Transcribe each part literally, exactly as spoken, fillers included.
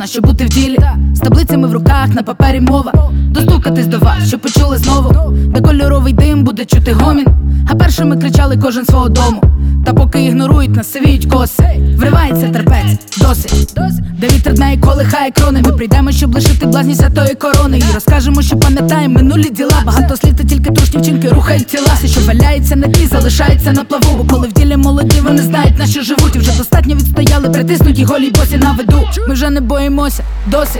створена, щоб бути в ділі. З таблицями в руках, на папері мова. Достукатись до вас, щоб почули знову. Де кольоровий дим буде чути гомін. А першими кричали кожен свого дому. Та поки ігнорують нас, сивіють коси. Вривається терпець, досить. Де вітер дна і колихає крони. Ми прийдемо, щоб лишити блазні святої корони. І розкажемо, що пам'ятаємо минулі діла. Багато слів, та тільки тушні вчинки рухають тіла. Все, що валяється на дні, залишається на плаву. Бо коли в ділі молоді, вони знають, на що живуть. І вже достатньо відстояли, притиснуті голі босі на виду. Ми вже не боїмося, досить.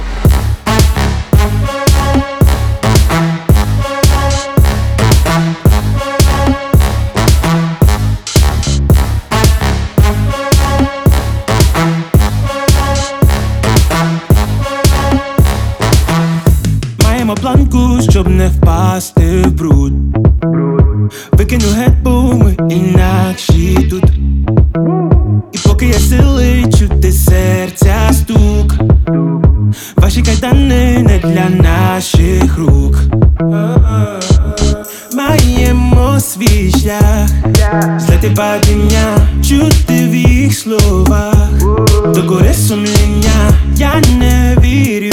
Маємо планку, щоб не впасти в бруд. Викину геть, бо ми інакші тут. І поки є сили чути серця стук, ваші кайдани не для наших рук. Маємо свій шлях, злети падіння, чути в їх словах. До гори сумління, я не вірю